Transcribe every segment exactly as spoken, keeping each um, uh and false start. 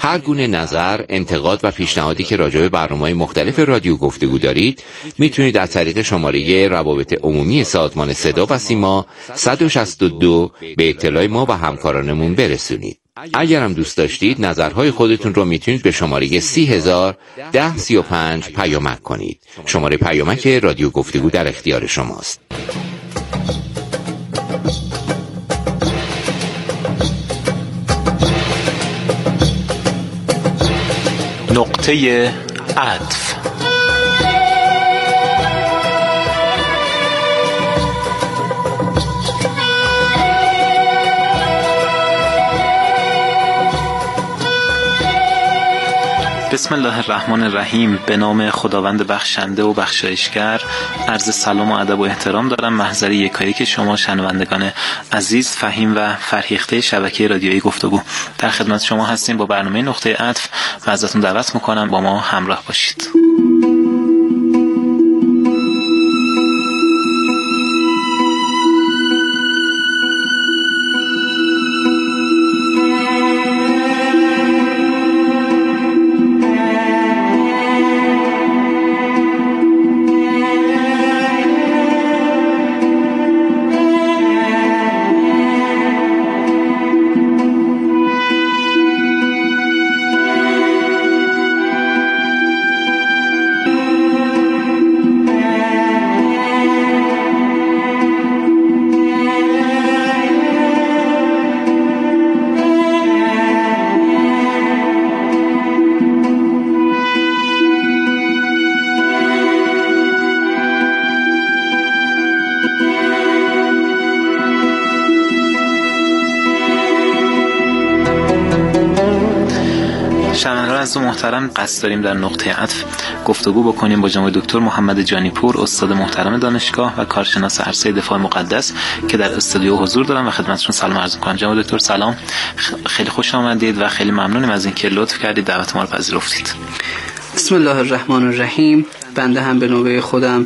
هر گونه نظر، انتقاد و پیشنهادی که راجع به برنامه‌های مختلف رادیو گفتگو دارید میتونید از طریق شماره روابط عمومی سازمان صدا و سیما صد و شصت و دو به اطلاع ما و همکارانمون برسونید. اگر هم دوست داشتید نظرهای خودتون رو میتونید به شماره سی هزار ده سی و پنج پیامک کنید. شماره پیامک رادیو گفتگو در اختیار شماست. نقطه عطف. بسم الله الرحمن الرحیم. به نام خداوند بخشنده و بخشایشگر عرض سلام و ادب و احترام دارم محضر یکایی که شما شنوندگان عزیز، فهیم و فرهیخته شبکه رادیویی گفتگو در خدمت شما هستیم با برنامه نقطه عطف و ازتون دعوت میکنم با ما همراه باشید. عزیز و محترم، قصد داریم در نقطه عطف گفتگو بکنیم با جناب دکتر محمد جانیپور، استاد محترم دانشگاه و کارشناس عرصه دفاع مقدس که در استودیو حضور دارم و خدمتتون سلام عرض می‌کنم. جناب دکتر سلام، خیلی خوش آمدید و خیلی ممنونیم از اینکه لطف کردید دعوت ما رو پذیرفتید. بسم الله الرحمن الرحیم. بنده هم به نوبه خودم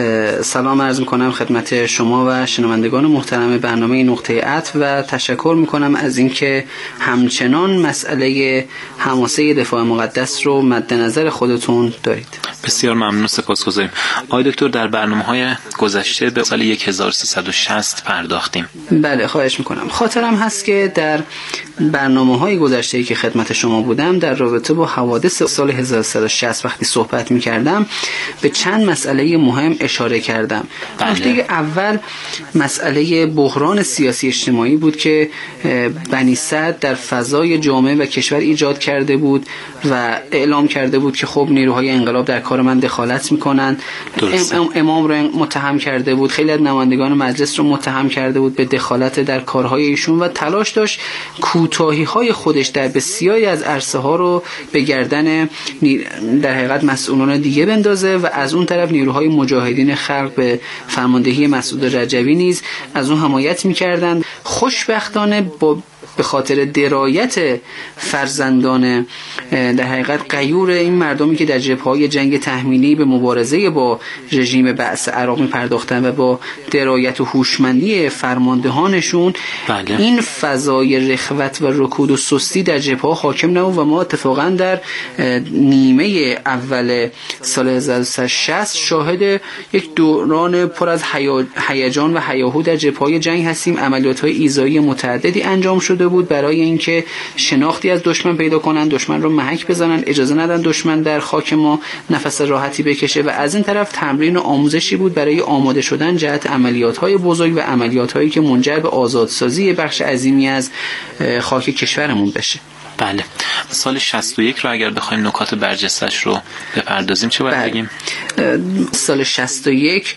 سلام عرض میکنم خدمت شما و شنوندگان محترم برنامه نقطه عطف و تشکر میکنم از اینکه همچنان مسئله حماسه دفاع مقدس رو مد نظر خودتون دارید. بسیار ممنون، سپاسگزاریم. آقای دکتر، در برنامه‌های گذشته به سال هزار و سیصد و شصت پرداختیم. بله، خواهش میکنم. خاطرم هست که در برنامه‌های گذشته‌ای که خدمت شما بودم در رابطه با حوادث سال هزار و سیصد و شصت وقتی صحبت میکردم به چند مسئله مهم اشاره کردم. نکته اول مسئله بحران سیاسی اجتماعی بود که بنی سعد در فضای جامعه و کشور ایجاد کرده بود و اعلام کرده بود که خب نیروهای انقلاب در کار من دخالت میکنن. ام امام رو متهم کرده بود، خیلی از نمایندگان مجلس رو متهم کرده بود به دخالت در کارهای ایشون و تلاش داشت کوتاهی‌های خودش در بسیاری از عرصه ها رو به گردن در حقیقت مسئولان دیگه بندازه و از اون طرف نیروهای مجاهدین خلق به فرماندهی مسعود رجوی نیز از اون حمایت می‌کردند. خوشبختانه با به خاطر درایت فرزندان در حقیقت غیور این مردمی که در جبهه‌های جنگ تحمیلی به مبارزه با رژیم بعث عراق می‌پرداختند و با درایت و هوشمندی فرماندهانشون، بله. این فضای رخوت و رکود و سستی در جبهه‌ها حاکم نبود و ما اتفاقا در نیمه اول سال هزار و سیصد و شصت شاهد یک دوران پر از هیجان و هیاهو در جبهه‌های جنگ هستیم. عملیات‌های ایذایی متعددی انجام شده بود برای اینکه شناختی از دشمن پیدا کنن، دشمن رو محک بزنن، اجازه ندن دشمن در خاک ما نفس راحتی بکشه و از این طرف تمرین و آموزشی بود برای آماده شدن جهت عملیات‌های بزرگ و عملیات‌هایی که منجر به آزادسازی بخش عظیمی از خاک کشورمون بشه. بله، سال شصت و یک رو اگر بخوایم نکات برجسته‌اش رو بپردازیم چه باید بگیم؟ سال شصت و یک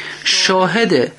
شاهد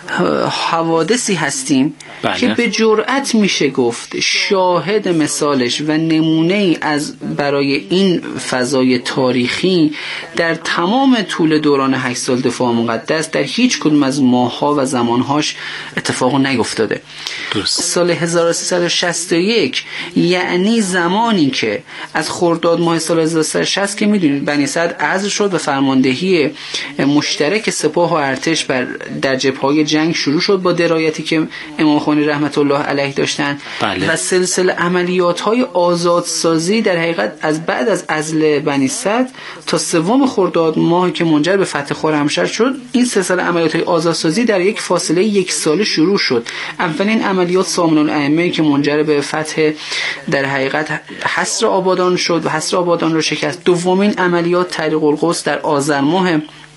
حوادثی هستیم بله. که به جرأت میشه گفت شاهد مثالش و نمونه‌ای از برای این فضای تاریخی در تمام طول دوران هشت سال دفاع مقدس در هیچ کدوم از ماه‌ها و زمان‌هاش اتفاق نیفتاده. درست. سال هزار و سیصد و شصت و یک یعنی زمانی که از خرداد ماه سال هزار و سیصد و شصت که میدونید بنی سعد عزل شد و فرماندهی مشترک سپاه و ارتش بر در جبهه‌های جنگ شروع شد با درایتی که امام خمینی رحمت الله علیه داشتن. بله. و سلسله عملیات‌های آزادسازی در حقیقت از بعد از عزل بنی صدر تا سوم خرداد ماه که منجر به فتح خرمشهر شد، این سلسله عملیات‌های آزادسازی در یک فاصله یک ساله شروع شد. اولین عملیات سامون الائمه که منجر به فتح در حقیقت حصر آبادان شد و حصر آبادان رو شکست. دومین عملیات طریق القدس در آذر ماه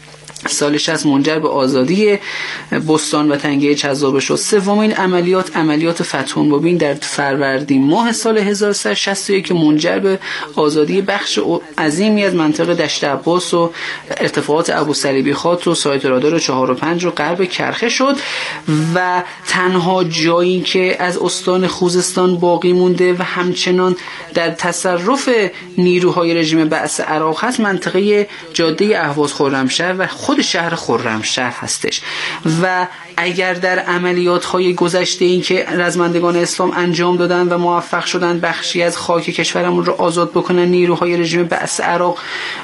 سال شصت منجر به آزادی بستان و تنگه چذابه شد. سومین عملیات عملیات فتح مبین در فروردین ماه سال هزار و سیصد و شصت و یک که منجر به آزادی بخش عظیمی از منطقه دشت عباس و ارتفاعات ابوصلیبی خات و سایت رادار چهار و پنج و غرب کرخه شد. و تنها جایی که از استان خوزستان باقی مونده و همچنان در تصرف نیروهای رژیم بعث عراق هست منطقه جاده اهواز خرمشهر و خود شهر خرمشهر هستش. و اگر در عملیات‌های گذشته این که رزمندگان اسلام انجام دادن و موفق شدن بخشی از خاک کشورمون رو آزاد بکنن، نیروهای رژیم بعث عراق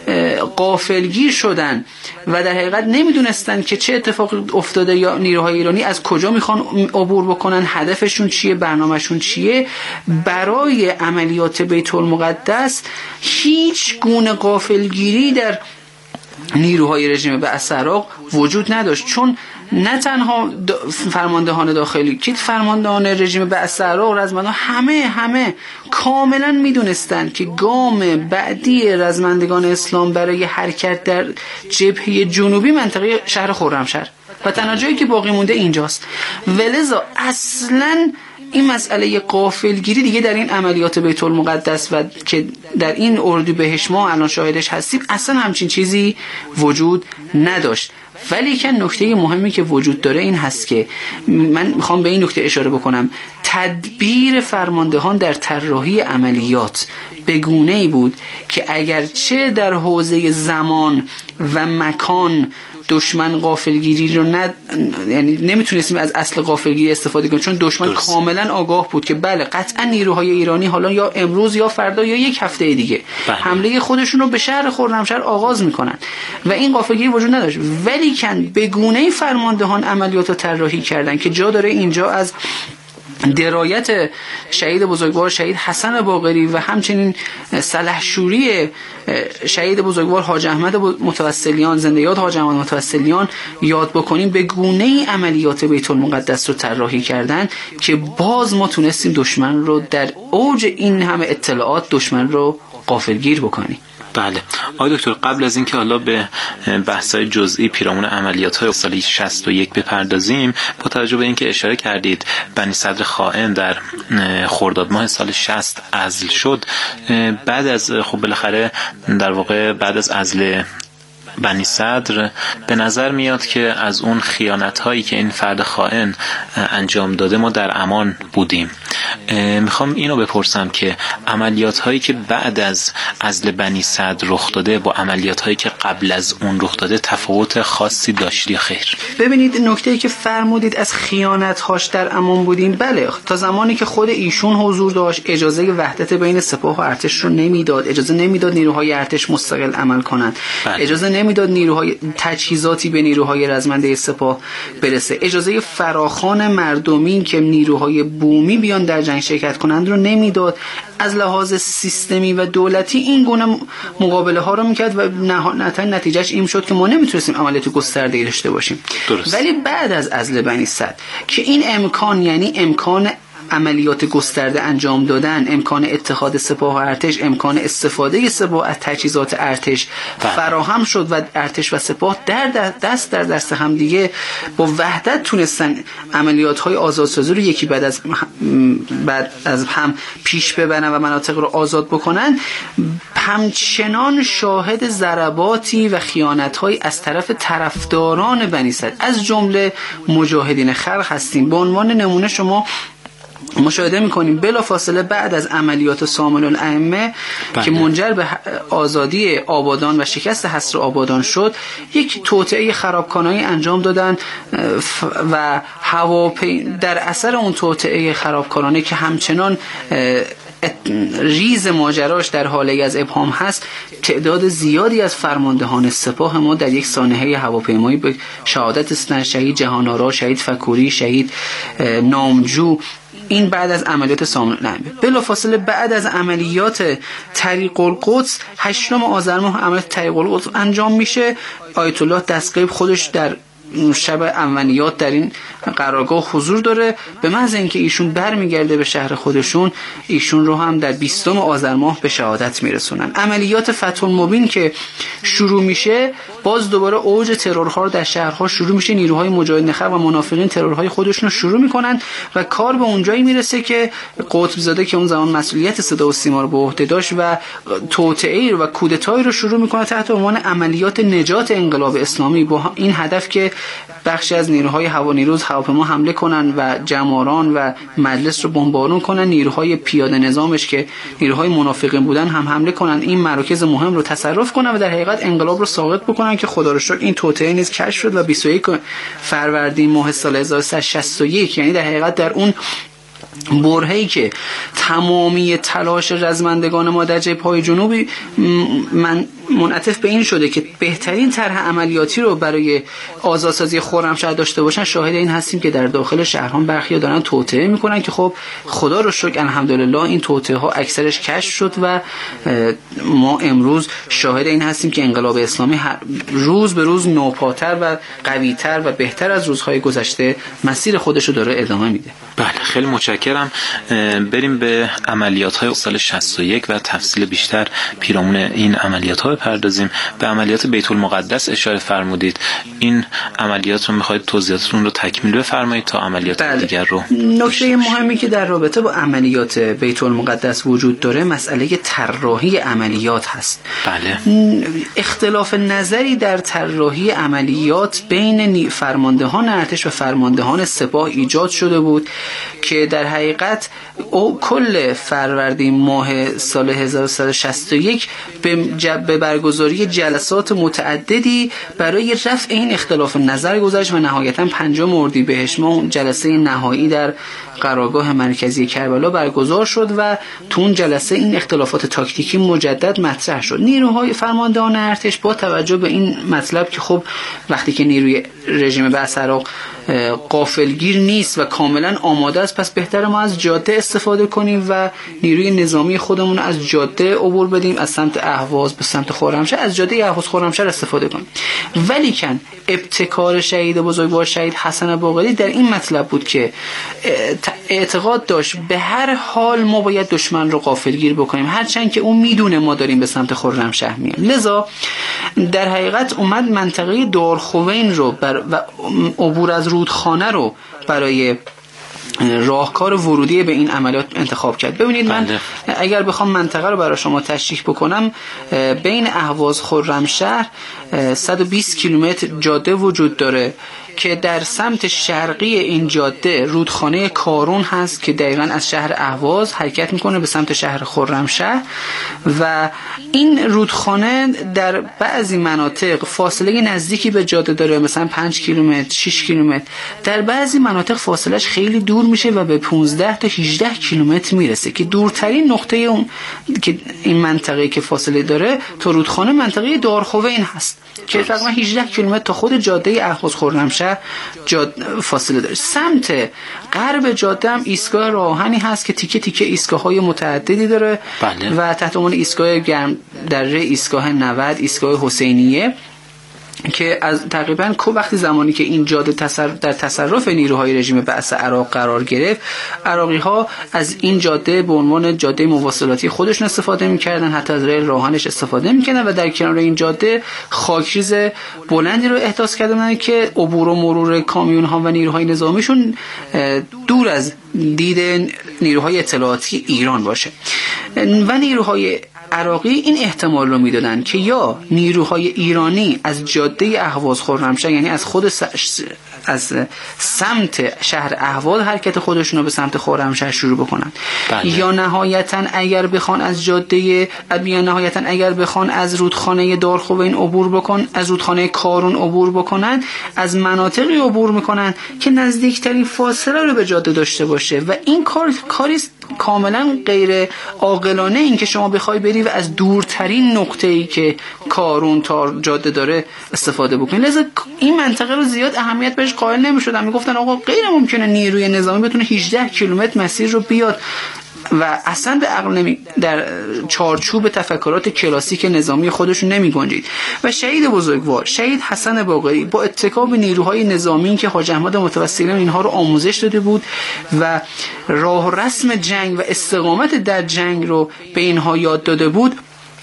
غافلگیر شدن و در حقیقت نمیدونستن که چه اتفاقی افتاده یا نیروهای ایرانی از کجا میخوان عبور بکنن، هدفشون چیه، برنامهشون چیه. برای عملیات بیت المقدس هیچ گونه غافلگیری در نیروهای رژیم بعث عراق وجود نداشت، چون نه تنها فرماندهان داخلی که فرماندهان رژیم بعث عراق رزمندان همه همه کاملا میدونستند که گام بعدی رزمندگان اسلام برای حرکت در جبهه جنوبی منطقه شهر خرمشهر و تنها جایی که باقی مونده اینجاست. ولذا اصلاً این مسئله غافلگیری دیگه در این عملیات بیت المقدس و که در این اردوبهشت ما الان شاهدش هستیم اصلا همچین چیزی وجود نداشت. ولی که نکته مهمی که وجود داره این هست که من میخوام به این نکته اشاره بکنم، تدبیر فرماندهان در طراحی عملیات به گونه‌ای بود که اگرچه در حوزه زمان و مکان دشمن غافلگیری رو نه، یعنی نمیتونستیم از اصل غافلگیری استفاده کنیم، چون دشمن درست. کاملا آگاه بود که بله قطعا نیروهای ایرانی حالا یا امروز یا فردا یا یک هفته دیگه بله. حمله خودشون رو به شهر خرمشهر آغاز میکنن و این غافلگیری وجود نداشت. ولی کن به گونه‌ای فرماندهان عملیات رو طراحی کردن که جا داره اینجا از درایت شهید بزرگوار شهید حسن باقری و همچنین سلحشوری شهید بزرگوار حاج احمد متوسلیان، زنده یاد حاج احمد متوسلیان یاد بکنیم. به گونه‌ای عملیات بیت المقدس رو طراحی کردن که باز ما تونستیم دشمن رو در اوج این همه اطلاعات دشمن رو غافلگیر بکنیم. بله آقای دکتر، قبل از اینکه حالا به بحث‌های جزئی پیرامون عملیات‌های سال شصت و یک بپردازیم، با توجه به اینکه اشاره کردید بنی صدر خائن در خرداد ماه سال شصت عزل شد، بعد از خب بالاخره در واقع بعد از عزل بنی صدر به نظر میاد که از اون خیانت‌هایی که این فرد خائن انجام داده ما در امان بودیم. میخوام اینو بپرسم که عملیات‌هایی که بعد از عزل بنی صدر رخ داده با عملیات‌هایی که قبل از اون رخ داده تفاوت خاصی داشت یا خیر؟ ببینید نکته‌ای که فرمودید از خیانت‌هاش در امان بودیم، بله تا زمانی که خود ایشون حضور داشت اجازه وحدت بین سپاه و ارتش رو نمیداد، اجازه نمیداد نیروهای ارتش مستقل عمل کنند، بله. اجازه نمیداد نیروهای تجهیزاتی به نیروهای رزمنده سپاه برسه، اجازه فراخوان مردمی که نیروهای بومی بیان در جنگ شرکت کنند رو نمیداد. از لحاظ سیستمی و دولتی این گونه مقابله ها رو میکرد و نهایتاً نتیجهش این شد که ما نمیتونستیم عملیات گسترده‌ای داشته باشیم. درست. ولی بعد از عزل بنی صدر که این امکان، یعنی امکان عملیات گسترده انجام دادن، امکان اتحاد سپاه و ارتش، امکان استفاده سپاه از تجهیزات ارتش فراهم شد و ارتش و سپاه در دست در دست هم دیگه با وحدت تونستن عملیات‌های آزادسازی رو یکی بعد از بعد از هم پیش ببرن و مناطق رو آزاد بکنن. همچنان شاهد ضرباتی و خیانت‌هایی از طرف طرفداران بنی صدر از جمله مجاهدین خلق هستیم. به عنوان نمونه شما مشاهده میکنیم بلافاصله بعد از عملیات سامون الائمه که منجر به آزادی آبادان و شکست حصر آبادان شد، یک توطئه خرابکارانه‌ای انجام دادن و هواپی در اثر اون توطئه خرابکارانه که همچنان ریز ماجراش در حاله از ابهام هست، تعداد زیادی از فرماندهان سپاه ما در یک سانحه هواپیمایی به شهادت رسیدن. شهید جهان‌آرا، شهید فکوری، شهید نامجو، این بعد از عملیات سامنه نهمه. بلافاصله بعد از عملیات طریق القدس هشتم آذر ماه عملیات طریق القدس انجام میشه. آیت الله دستغیب خودش در شب عملیات در این قرارگاه حضور داره. به محض اینکه ایشون برمیگرده به شهر خودشون، ایشون رو هم در بیستم آذر ماه به شهادت میرسونن. عملیات فتح المبین که شروع میشه، باز دوباره اوج ترورها در شهرها شروع میشه. نیروهای مجاهد نخب و منافقین ترورهای خودشون رو شروع میکنن و کار به اونجایی میرسه که قطب زاده که اون زمان مسئولیت صدا و سیما رو به عهده داشت و توطئه و کودتایی رو شروع میکنه تحت عنوان عملیات نجات انقلاب اسلامی، با این هدف که بخشی از نیروهای هوا نیروز هواپیما حمله کنن و جماران و مجلس رو بمبارون کنن، نیروهای پیاده نظامش که نیروهای منافقین بودن هم حمله کنن، این مراکز مهم رو تصرف کنن و در حقیقت انقلاب رو ساقط بکنن که خدا رو شکر این توطئه نیز کشف شد و بیست و یک فروردین ماه سال هزار و سیصد و شصت و یک، یعنی در حقیقت در اون برهه‌ای که تمامی تلاش رزمندگان ما در جبهه‌های جنوبی من منعطف به این شده که بهترین طرح عملیاتی رو برای آزادسازی خرمشهر داشته باشن، شاهد این هستیم که در داخل شهرها برخی دارن توطئه میکنن که خب خدا رو شکر الحمدلله این توطئه ها اکثرش کشف شد و ما امروز شاهد این هستیم که انقلاب اسلامی روز به روز نوپاتر و قویتر و بهتر از روزهای گذشته مسیر خودش رو داره ادامه میده. بله، خیلی متشکرم. بریم به عملیات های سال شصت و یک و تفصیل بیشتر پیرامون این عملیات ها بپردازیم. به عملیات بیت المقدس اشاره فرمودید، این عملیات رو میخواید توضیحاتتون رو تکمیل بفرمایید تا عملیات بله. دیگر رو. نکته مهمی که در رابطه با عملیات بیت المقدس وجود داره مسئله طراحی عملیات هست. بله. اختلاف نظری در طراحی عملیات بین فرماندهان ارتش و فرماندهان سپاه ایجاد شده بود که در حقیقت او کل فروردین ماه سال هزار و سیصد و شصت و یک به برگزاری جلسات متعددی برای رفع این اختلاف نظر گذاشت و نهایتا پنجم اردیبهشت ماه جلسه نهایی در قرارگاه مرکزی کربلا برگزار شد و تو اون جلسه این اختلافات تاکتیکی مجدد مطرح شد. نیروهای فرماندهان ارتش با توجه به این مطلب که خب وقتی که نیروی رژیم بعث عراق غافلگیر نیست و کاملا آماده است، پس بهتره ما از جاده استفاده کنیم و نیروی نظامی خودمون از جاده عبور بدیم، از سمت اهواز به سمت خرمشهر از جاده اهواز خرمشهر استفاده کنیم. ولیکن ابتکار شهید بزرگوار شهید حسن باقری در این مطلب بود که اعتقاد داشت به هر حال ما باید دشمن رو غافلگیر بکنیم، هرچند که اون میدونه ما داریم به سمت خرمشهر میایم. لذا در حقیقت اومد منطقه دارخوین رو بر و عبور از رودخانه رو برای راهکار ورودی به این عملیات انتخاب کرد. ببینید من اگر بخوام منطقه رو برای شما تشریح بکنم، بین اهواز خرمشهر صد و بیست کیلومتر جاده وجود داره که در سمت شرقی این جاده رودخانه کارون هست که دقیقاً از شهر اهواز حرکت میکنه به سمت شهر خرمشهر و این رودخانه در بعضی مناطق فاصله نزدیکی به جاده داره، مثلا پنج کیلومتر شش کیلومتر، در بعضی مناطق فاصلهش خیلی دور میشه و به پانزده تا هجده کیلومتر میرسه که دورترین نقطه اون که این منطقه که فاصله داره تا رودخانه منطقه دارخوین هست که تقریبا هجده کیلومتر تا خود جاده اهواز خرمشهر فاصله داره. سمت غرب جاده هم ایستگاه راهنی هست که تیکه تیکه ایستگاه‌های متعددی داره. بله. و تحت عنوان ایستگاه گرم دره، ایستگاه نود، ایستگاه حسینیه که از تقریبا کو وقتی زمانی که این جاده تصرف در تصرف نیروهای رژیم بعث عراق قرار گرفت، عراقی‌ها از این جاده به عنوان جاده مواصلاتی خودشون استفاده می‌کردن، حتی از ریل راهنش استفاده می‌کردن و در کنار این جاده خاکریز بلندی رو احداث کردن که عبور و مرور کامیون‌ها و نیروهای نظامیشون دور از دید نیروهای اطلاعاتی ایران باشه. و نیروهای عراقی این احتمال رو میدادن که یا نیروهای ایرانی از جاده اهواز خرمشهر، یعنی از خود س... از سمت شهر اهواز حرکت خودشون رو به سمت خرمشهر شروع بکنن. بله. یا نهایتا اگر بخوان از جاده یا نهایتا اگر بخوان از رودخانه دارخوین عبور بکن از رودخانه کارون عبور بکنن، از مناطقی عبور میکنن که نزدیکترین فاصله رو به جاده داشته باشه و این کار کاری کاملا غیر عاقلانه این که شما بخوای بری و از دورترین نقطه‌ای که کارون تا جاده داره استفاده بکنی. لذا این منطقه رو زیاد اهمیت بهش قائل نمی‌شدن، میگفتن آقا غیر ممکنه نیروی نظامی بتونه هجده کیلومتر مسیر رو بیاد و اصلا به عقل نمی در چارچوب تفکرات کلاسیک نظامی خودشون نمی گنجید. و شهید بزرگوار شهید حسن باقری با اتکا به نیروهای نظامی که حاج احمد متوسلیان اینها رو آموزش داده بود و راه و رسم جنگ و استقامت در جنگ رو به اینها یاد داده بود،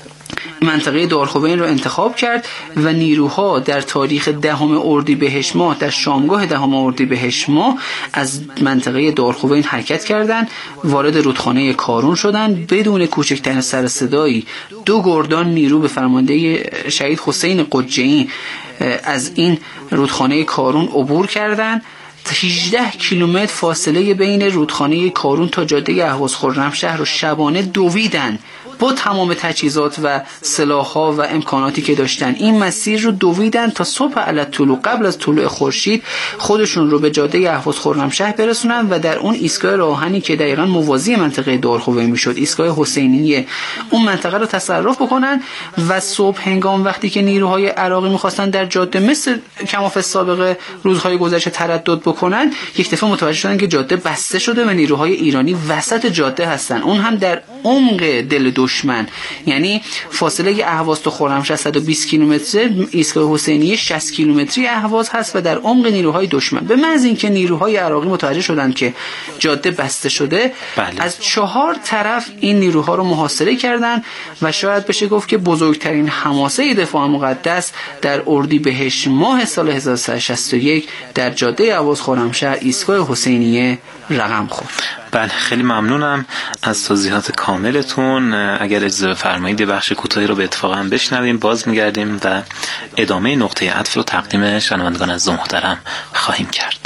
منطقه دارخوبین رو انتخاب کرد و نیروها در تاریخ دهم اردیبهشت ماه در شامگاه دهم اردیبهشت ماه از منطقه دارخوبین حرکت کردند، وارد رودخانه کارون شدند. بدون کوچکترین سر صدایی دو گردان نیرو به فرمانده شهید حسین قجه‌ای از این رودخانه کارون عبور کردند. هجده کیلومتر فاصله بین رودخانه کارون تا جاده اهواز خرمشهر رو شبانه دویدن با تمام تجهیزات و سلاح‌ها و امکاناتی که داشتن. این مسیر رو دویدن تا صبح علی طلوع، قبل از طلوع خورشید خودشون رو به جاده اهواز خرمشهر برسونن و در اون ایستگاه راهنی که دقیقاً موازی منطقه دارخوبین میشد، ایستگاه حسینیه، اون منطقه رو تصرف بکنن و صبح هنگام وقتی که نیروهای عراقی می‌خواستن در جاده مثل کماف سابقه روزهای گذشته تردد بکنن، یک دفعه متوجه شدن که جاده بسته شده و نیروهای ایرانی وسط جاده هستن، اون هم در عمق دل دشمن. یعنی فاصله اهواز تا خرمشهر صد و بیست کیلومتر، ایستگاه حسینیه شصت کیلومتری اهواز هست و در عمق نیروهای دشمن. به محض اینکه نیروهای عراقی متوجه شدند که جاده بسته شده، بله. از چهار طرف این نیروها رو محاصره کردند و شاید بشه گفت که بزرگترین حماسه دفاع مقدس در اردیبهشت ماه سال هزار و سیصد و شصت و یک در جاده اهواز خرمشهر ایستگاه حسینیه رقم خورد. بله، خیلی ممنونم از توضیحات کاملتون. اگر اجازه بفرمایید بخش کوتاهی رو به اتفاقا بشنویم، باز میگردیم و ادامه نقطه عطف رو تقدیم شنوندگان عزیز و محترم خواهیم کرد.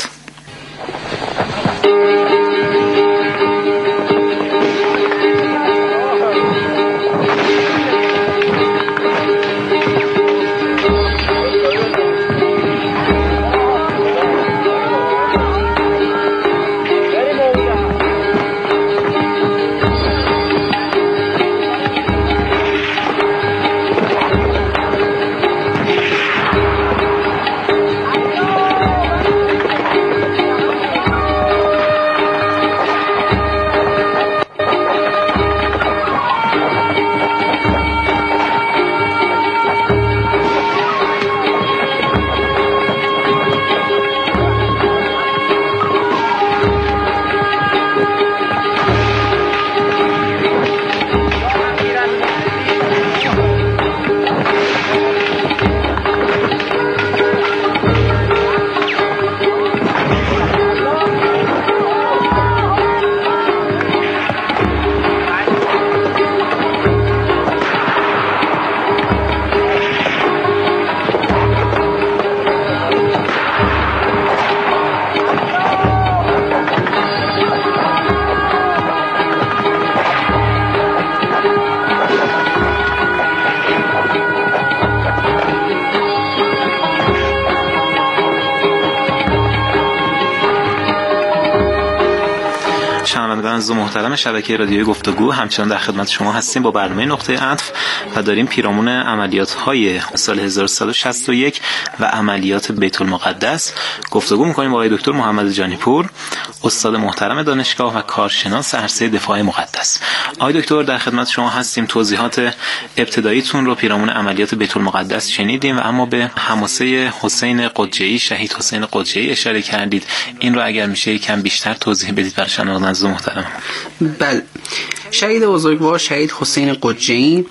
عزیز و محترم شبکه رادیوی گفتگو، همچنان در خدمت شما هستیم با برنامه نقطه عطف و داریم پیرامون عملیات‌های سال هزار و سیصد و شصت و یک و عملیات بیت المقدس گفتگو می‌کنیم با آقای دکتر محمد جانیپور، استاد محترم دانشگاه و کارشناس عرصه دفاع مقدس. آقای دکتر در خدمت شما هستیم. توضیحات ابتداییتون رو پیرامون عملیات بیت المقدس شنیدیم و اما به حماسه حسین قجه‌ای، شهید حسین قجه‌ای اشاره کردید. این رو اگر میشه یکم بیشتر توضیح بدید برای شنوندگان عزیز و محترم. بله، شهید بزرگوار شهید حسین قجه‌ای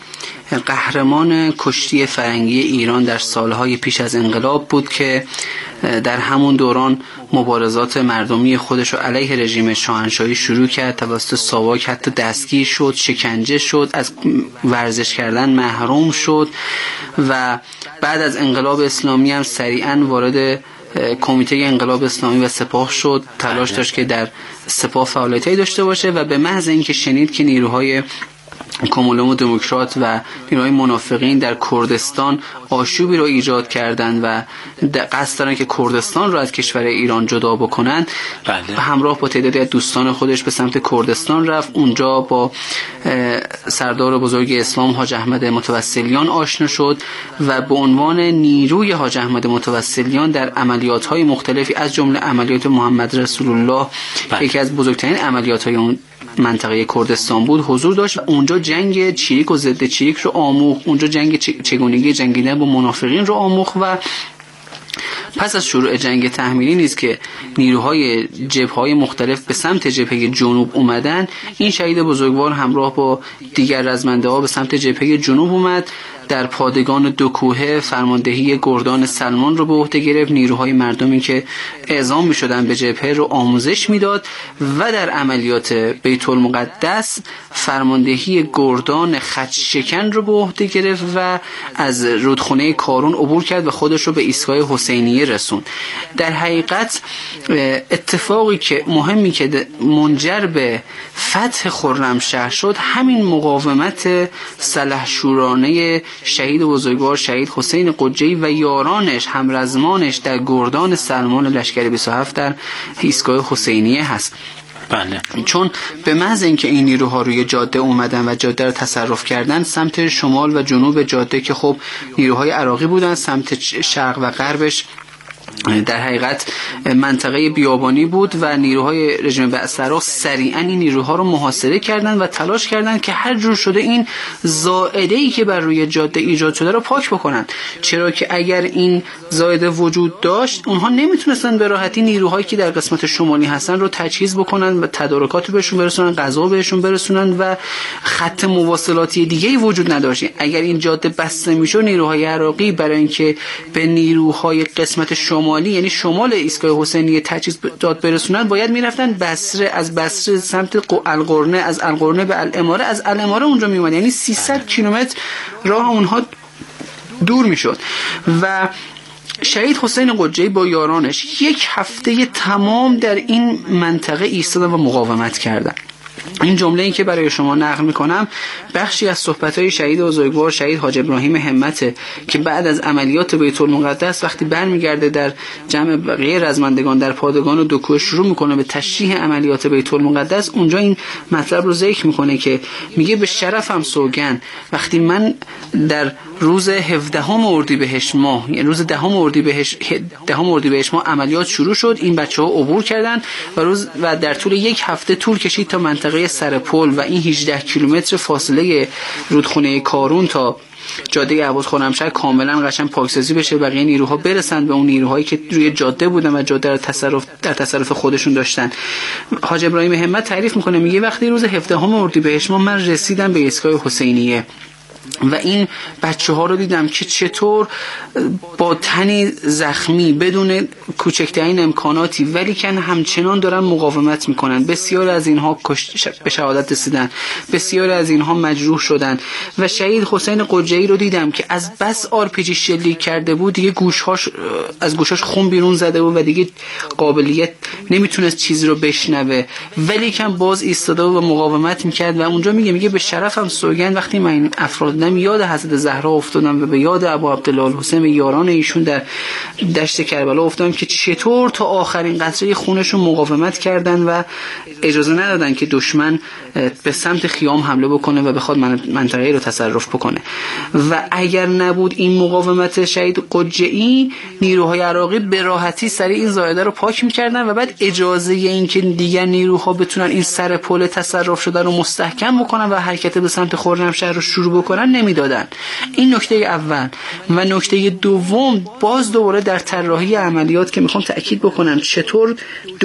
قهرمان کشتی فرنگی ایران در سالهای پیش از انقلاب بود که در همون دوران مبارزات مردمی خودش رو علیه رژیم شاهنشاهی شروع کرد. توسط ساواک حتی دستگیر شد، شکنجه شد، از ورزش کردن محروم شد و بعد از انقلاب اسلامی هم سریعا وارد کمیته انقلاب اسلامی و سپاه شد. تلاش داشت که در سپاه فعالیتی داشته باشه و به محض اینکه شنید که نیروهای کمولم و دموکرات و نیروهای منافقین در کردستان آشوبی رو ایجاد کردند و قصد دارن که کردستان رو از کشور ایران جدا بکنن. بله. همراه با تعدادی از دوستان خودش به سمت کردستان رفت. اونجا با سردار بزرگ اسلام حاج احمد متوسلیان آشنا شد و به عنوان نیروی حاج احمد متوسلیان در عملیات‌های مختلفی از جمله عملیات محمد رسول الله بله. یکی از بزرگترین عملیات‌های اون منطقه کردستان بود حضور داشت. اونجا جنگ چریک و ضد چریک رو آموخت، اونجا جنگ چگونگی جنگیدن با منافقین رو آموخت و پس از شروع جنگ تحمیلی نیست که نیروهای جبهه‌های مختلف به سمت جبهه جنوب اومدن. این شهید بزرگوار همراه با دیگر رزمنده‌ها به سمت جبهه جنوب اومد. در پادگان دو کوهه فرماندهی گردان سلمان رو به عهده گرفت. نیروهای مردمی که اعزام می‌شدن به جبهه رو آموزش میداد و در عملیات بیت المقدس فرماندهی گردان خط شکن رو به عهده گرفت و از رودخانه کارون عبور کرد و خودش رو به ایستگاه حسینیه رسوند. در حقیقت اتفاقی که مهمی که منجر به فتح خرمشهر شد همین مقاومت سلحشورانه شهید بزرگوار شهید حسین قجه‌ای و یارانش همرزمانش در گردان سلمان لشکر بیست و هفت در ایستگاه حسینیه هست. بله. چون به محض اینکه این نیروها روی جاده اومدن و جاده رو تصرف کردن سمت شمال و جنوب جاده که خب نیروهای عراقی بودن، سمت شرق و غربش در حقیقت منطقه بیابانی بود و نیروهای رژیم بعث سریعا این نیروها رو محاصره کردند و تلاش کردند که هر جور شده این زائده‌ای که بر روی جاده ایجاد شده رو پاک بکنن، چرا که اگر این زائده وجود داشت اونها نمیتونستن به راحتی نیروهایی که در قسمت شمالی هستن رو تجهیز بکنن و تدارکات بهشون برسونن، غذا بهشون برسونن و خط مواصلاتی دیگه‌ای وجود نداشت. اگر این جاده بسته میشد نیروهای عراقی برای اینکه به نیروهای قسمت شمالی یعنی شمال ایستگاه حسینیه تجهیزات برسونن باید میرفتن بصره، از بصره سمت القرنه، از القرنه به الاماره، از الاماره اونجا میومد، یعنی سیصد کیلومتر راه اونها دور میشد و شهید حسین قجه‌ای با یارانش یک هفته تمام در این منطقه ایستادن و مقاومت کردن. این جمله این که برای شما نقل میکنم بخشی از صحبت‌های شهید بزرگوار شهید حاج ابراهیم همت که بعد از عملیات بیت المقدس وقتی برمیگرده در جمع بقیه رزمندگان در پادگان و دو کوه شروع میکنه به تشریح عملیات بیت المقدس، اونجا این مطلب رو ذکر میکنه که میگه به شرفم سوگند وقتی من در روز هفدهم اردیبهشت ماه یعنی روز دهم اردیبهشت دهم اردیبهشت ماه عملیات شروع شد، این بچه‌ها عبور کردن و روز و در طول یک هفته طول کشید تا منطقه سرپل و این هجده کیلومتر فاصله رودخانه کارون تا جاده عباس خرمشهر کاملا قشنگ پاکسازی بشه، بقیه نیروها برسن به اون نیروهایی که روی جاده بودن و جاده رو تصرف در تصرف خودشون داشتن. حاج ابراهیم همت تعریف میکنه، میگه وقتی روز هفدهم اردیبهشت ماه من رسیدم به ایستگاه حسینیه و این بچه ها رو دیدم که چطور با تنی زخمی بدون کوچکترین امکاناتی ولی که همچنان دارن مقاومت میکنن. بسیار از اینها به شهادت رسیدن، بسیار از اینها مجروح شدن و شهید حسین قجه‌ای رو دیدم که از بس آرپیجی شلیک کرده بود دیگه گوشهاش از گوشاش خون بیرون زده بود و دیگه قابلیت نمیتونست چیزی رو بشنوه ولی که باز ایستاده و مقاومت میکرد و اونجا میگه میگه به شرفم سوگند وقتی من این افراد نم یاد حضرت زهرا افتادم و به یاد ابو عبدالله الحسین یاران ایشون در دشت کربلا افتادم که چطور تا آخرین قطره خونشون مقاومت کردن و اجازه ندادن که دشمن به سمت خیام حمله بکنه و بخواد منطقه رو تصرف بکنه. و اگر نبود این مقاومت شهید قجه‌ای نیروهای عراقی به راحتی سریع این زائده رو پاک می‌کردن و بعد اجازه این که دیگر نیروها بتونن این سر پل تصرف شده رو مستحکم بکنن و حرکت به سمت خرمشهر رو شروع بکنن نمیدادن. این نکته اول. و نکته دوم باز دوباره در طراحی عملیات که میخوام تأکید بکنم چطور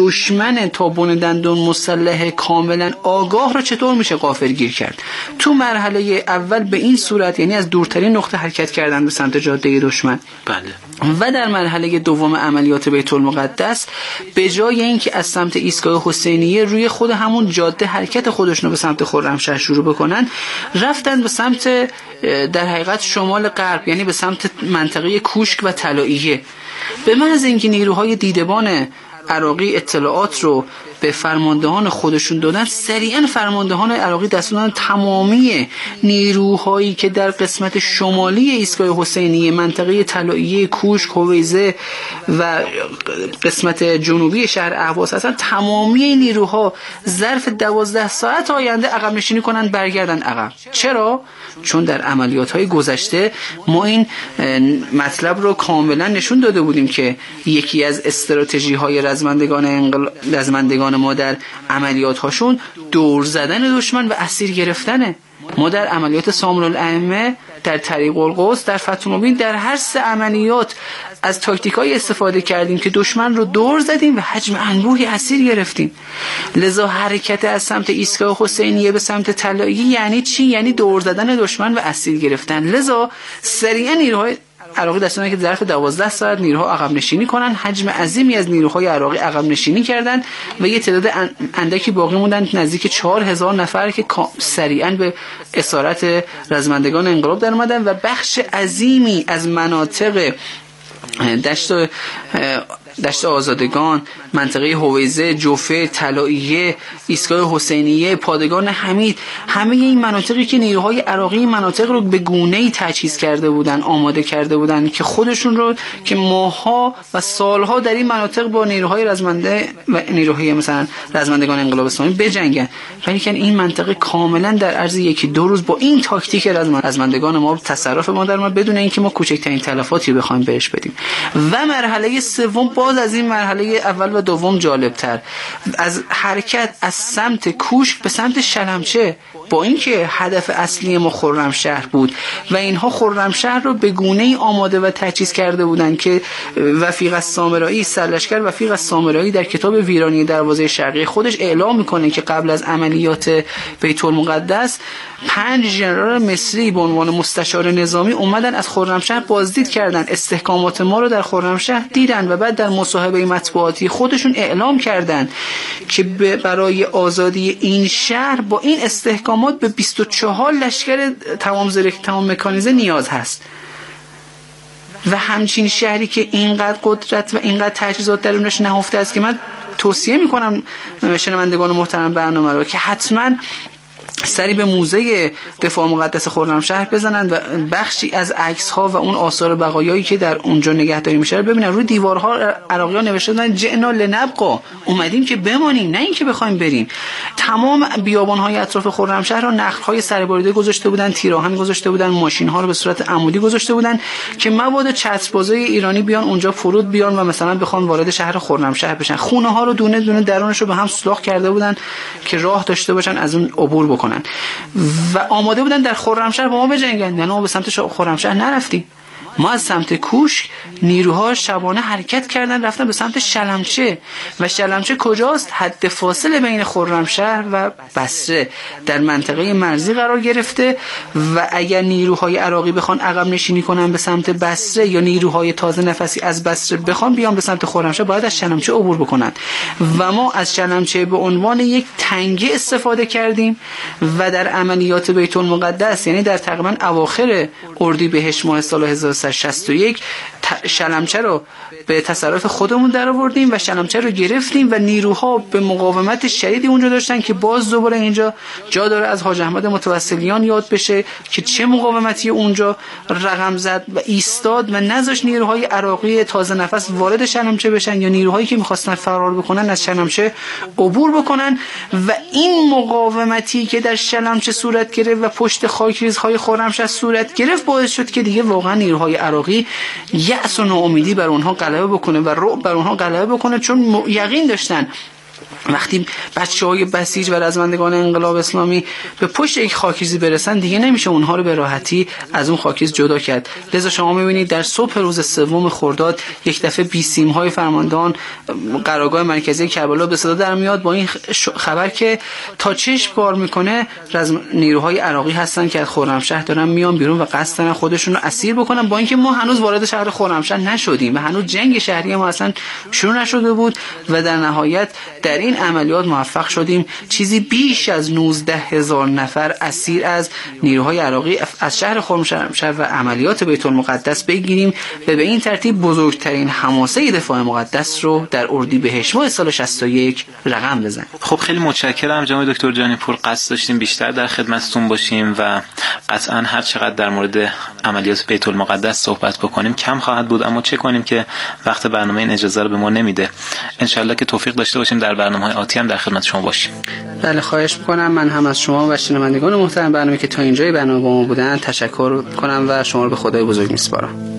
دشمن تا بن دندون مسلح کاملا آگاه رو چطور میشه غافلگیر کرد. تو مرحله اول به این صورت یعنی از دورترین نقطه حرکت کردن به سمت جاده دشمن. بله. و در مرحله دوم عملیات بیت المقدس به جای اینکه از سمت ایستگاه حسینیه روی خود همون جاده حرکت خودشونو به سمت خرمشهر شروع بکنن رفتن به سمت در حقیقت شمال غرب یعنی به سمت منطقه کوشک و طلاییه. به محض اینکه نیروهای دیدبان عراقی اطلاعات رو به فرماندهان خودشون دادن، سریعا فرماندهان عراقی دستور دادن تمامی نیروهایی که در قسمت شمالی ایستگاه حسینیه، منطقه طلاییه، کوشک، هویزه و قسمت جنوبی شهر اهواز هستن، تمامی نیروها ظرف دوازده ساعت آینده عقب نشینی کنن، برگردن عقب. چرا؟ چون در عملیات‌های گذشته ما این مطلب رو کاملا نشون داده بودیم که یکی از استراتژی‌های رزمندگان انقل... رزمندگان ما در عملیات‌هاشون دور زدن دشمن و اسیر گرفتنه. ما در عملیات سامرالائمه، در طریق القدس، در فتح مبین، در هر سه عملیات از تاکتیکای استفاده کردیم که دشمن رو دور زدیم و حجم انبوهی اسیر گرفتیم. لذا حرکت از سمت ایستگاه حسینیه به سمت طلاییه یعنی چی؟ یعنی دور زدن دشمن و اسیر گرفتن. لذا سریعا نیروهای عراقی دستور که ظرف دوازده ساعت نیروها عقب نشینی کنن. حجم عظیمی از نیروهای عراقی عقب نشینی کردند و یه تعداد اندکی باقی موندن، نزدیک چهار هزار نفر که سریعا به اسارت رزمندگان انقلاب در اومدن و بخش عظیمی از مناطق دشت دشت آزادگان، منطقه هویزه، جوفه، طلاییه، ایستگاه حسینیه، پادگان حمید، همه این مناطقی که نیروهای عراقی این مناطق رو به گونه‌ای تجهیز کرده بودن، آماده کرده بودن که خودشون رو که ماها و سالها در این مناطق با نیروهای رزمنده و نیروهای مثلا رزمندگان انقلاب اسلامی بجنگن، ولی که این منطقه کاملا در عرض یکی دو روز با این تاکتیک رزمندگان ما تصرف ما در ما بدون اینکه ما کوچکترین تلفاتی بخوایم بهش بدیم. و مرحله سوم باز از این مرحله اول و دوم جالبتر، از حرکت از سمت کوشک به سمت شلمچه، با اینکه هدف اصلی ما خرمشهر بود و اینها خرمشهر رو به گونه‌ای آماده و تجهیز کرده بودند که وفیق السامرایی، سرلشکر وفیق السامرایی در کتاب ویرانی دروازه شرقی خودش اعلام میکنه که قبل از عملیات بیت المقدس پنج ژنرال مصری به عنوان مستشار نظامی اومدن از خرمشهر بازدید کردن، استحکامات ما رو در خرمشهر دیدن و بعد در مصاحبه مطبوعاتی خودشون اعلام کردن که برای آزادی این شهر با این استحکامات به بیست و چهار لشکر تمام زیر تمام مکانیزه نیاز هست. و همچین شهری که اینقدر قدرت و اینقدر تجهیزات درونش نهفته است که من توصیه میکنم شنوندگان محترم برنامه رو که حتما سری به موزه دفاع مقدس خرمشهر بزنن و بخشی از عکس‌ها و اون آثار بقایایی که در اونجا نگهداری میشه رو ببینن. روی دیوارها عراقی‌ها نوشته بودن جئنا لنبقا، اومدیم که بمانیم نه اینکه بخوایم بریم. تمام بیابان‌های اطراف خرمشهر رو نخل‌های سرباریده گذاشته بودن، تیراهن گذاشته بودن، ماشین‌ها رو به صورت عمودی گذاشته بودن که مبادا چتربازای ایرانی بیان اونجا فرود بیان و مثلا بخوان وارد شهر خرمشهر بشن. خونه‌ها رو دونه دونه درونش رو به هم سوراخ کرده بودن که راه داشته باشن از اون عبور بکنن و آماده بودن در خرمشهر با ما بجنگن. یعنی ما به سمت خرمشهر نرفتیم، ما از سمت کوشک نیروها شبانه حرکت کردن رفتن به سمت شلمچه. و شلمچه کجاست؟ حد فاصله بین خرمشهر و بصره در منطقه مرزی قرار گرفته و اگر نیروهای عراقی بخوان عقب نشینی کنن به سمت بصره یا نیروهای تازه نفسی از بصره بخوان بیان به سمت خرمشهر باید از شلمچه عبور بکنن و ما از شلمچه به عنوان یک تنگه استفاده کردیم و در عملیات بیت المقدس یعنی در تقریبا اواخر اردیبهشت ماه سال هزار و سیصد و شصت و یک شلمچه رو به تصرف خودمون در آوردیم و شلمچه رو گرفتیم و نیروها به مقاومت شدیدی اونجا داشتن که باز دوباره اینجا جا داره از حاج احمد متوسلیان یاد بشه که چه مقاومتی اونجا رقم زد و ایستاد و نذاشت نیروهای عراقی تازه نفس وارد شلمچه بشن یا نیروهایی که میخواستن فرار بکنن از شلمچه عبور بکنن. و این مقاومتی که در شلمچه صورت گرفت و پشت خاکریزهای خرمشهر صورت گرفت باعث شد که دیگه واقعا نیروهای عراقی یأس و ناامیدی بر اونها غلبه بکنه و رعب بر اونها غلبه بکنه، چون یقین داشتن وقتی بچه‌های بسیج و رزمندگان انقلاب اسلامی به پشت یک خاکریزی برسن دیگه نمیشه اونها رو به راحتی از اون خاکریز جدا کرد. لذا شما می‌بینید در صبح روز سوم خرداد یک دفعه بیسیم‌های فرماندهان قرارگاه مرکزی کربلا به صدا در میاد با این خبر که تا چشم بار میکنه رزم... نیروهای عراقی هستن که از خرمشهر دارن میان بیرون و قصد دارن خودشون رو اسیر بکنن، با اینکه ما هنوز وارد شهر خرمشهر نشدیم و هنوز جنگ شهری ما اصلا شروع نشده بود و در نهایت در این عملیات موفق شدیم چیزی بیش از نوزده هزار نفر اسیر از نیروهای عراقی از شهر خرمشهر و عملیات بیت المقدس بگیریم و به این ترتیب بزرگترین حماسه دفاع مقدس رو در اردیبهشت ماه سال شصت و یک رقم بزنیم. خب خیلی متشکرم جناب دکتر جانیپور. قصد داشتیم بیشتر در خدمتتون باشیم و قطعا هر چقدر در مورد عملیات بیت المقدس صحبت بکنیم کم خواهد بود، اما چه کنیم که وقت برنامه این اجازه رو به ما نمیده. انشالله که توفیق داشته باشیم در برنامه‌های آتی هم در خدمت شما باشیم. بله خواهش می‌کنم. من هم از شما و شنوندگان محترم برنامه که تا اینجای برنامه با ما بودن تشکر کنم و شما رو به خدای بزرگ میسپارم.